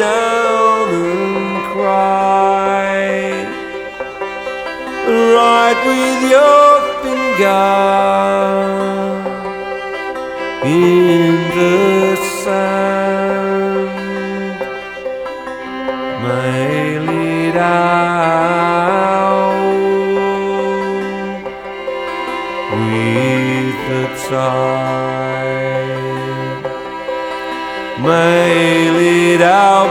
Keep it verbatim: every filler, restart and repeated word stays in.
down and cry. Write with your finger in the sand. Mail it out with the tide. Mail it out.